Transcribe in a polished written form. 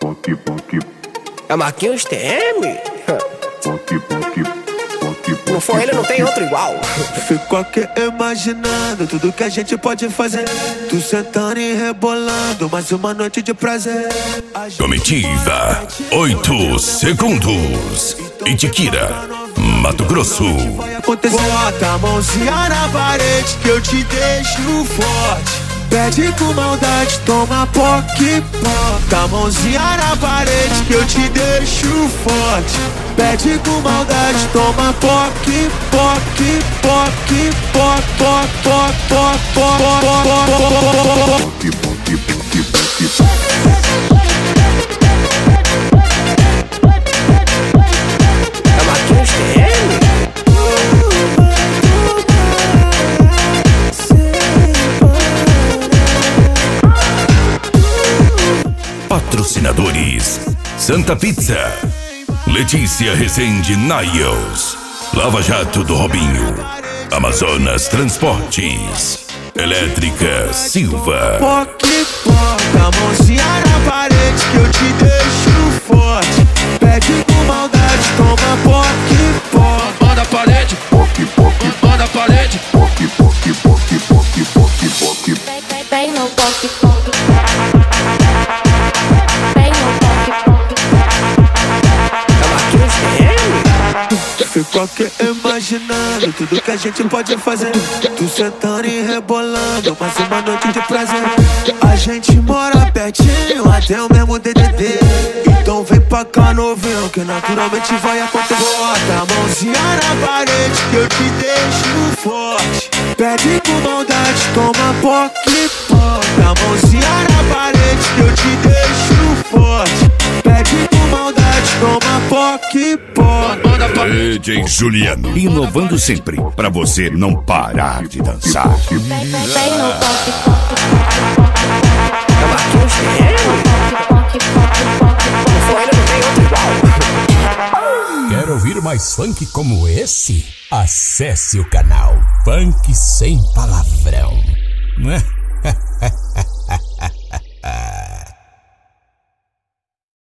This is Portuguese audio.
É Marquinhos TM? Não for ele, não tem outro igual. Fico aqui imaginando tudo que a gente pode fazer. Tu sentando e rebolando, mais uma noite de prazer. Comitiva 8 segundos. Itiquira, Mato Grosso. Bota a mãozinha na parede que eu te deixo forte. Pede com maldade, toma poque. Bota a mãozinha na parede que eu te deixo forte. Pede com maldade, toma poque, poque, poque, poque, poque, poque, É Marquinhos TM? Patrocinadores: Santa Pizza, Letícia Rezende Niles, Lava Jato do Robinho, Amazonas Transportes, Elétrica Silva. poque, bota a mãozinha na parede que eu te deixo forte. Pede com maldade, toma poque, poque. Manda a parede, manda a parede. Vem no poque, poque. Vem no poque, poque. É Marquinhos TM? Fico aqui imaginando tudo que a gente pode fazer. Tu sentando e rebolando, mais uma noite de prazer. A gente mora pertinho, até o mesmo DDD. Então vem pra cá novinho, que naturalmente vai acontecer. Bota a mãozinha na parede que eu te deixo forte. Pede com maldade, toma poque, bota a mãozinha na parede que eu te deixo forte. Pede com maldade, toma poque, poque. DJ Juliano, inovando sempre pra você não parar de dançar. Vem no poque, poque. É Marquinhos TM? Poque, poque, poque. Não for ele, não tem outro igual. Quer ouvir mais funk como esse? Acesse o canal Funk Sem Palavrão. Não é?